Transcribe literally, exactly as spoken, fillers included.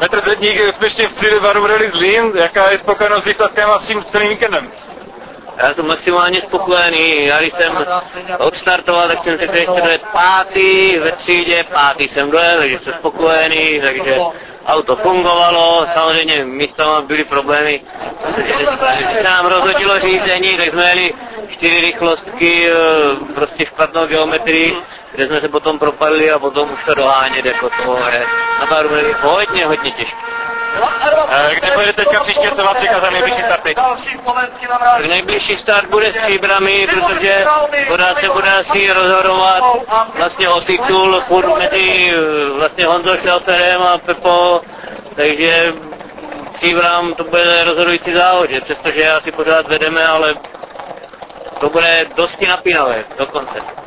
Petr Zedník je úspěšně v cíli Varum Rally Zlín. Jaká je spokojenost s výsledkem a s tím celým víkendem? Já jsem maximálně spokojený, já když jsem odstartoval, tak jsem si ještě dojel pátý ve třídě, pátý jsem dojel, takže jsem spokojený, takže auto fungovalo, samozřejmě místama byly problémy, že se nám rozhodilo řízení, tak jsme jeli čtyři rychlostky, prostě špatnou geometrii, kde jsme se potom propadli a potom už to dohánět, jako to je na pár minut hodně, hodně těžké. Kde bude teďka příště, co vás čeká za nejbližší starty? Tak nejbližší start bude s Příbrami, protože pořád se bude asi rozhodovat vlastně o titul furt mezi vlastně Honzou Šelferem a Pepo, takže Příbram to bude rozhodující závod, přestože asi pořád vedeme, ale to bude dosti napínavé dokonce.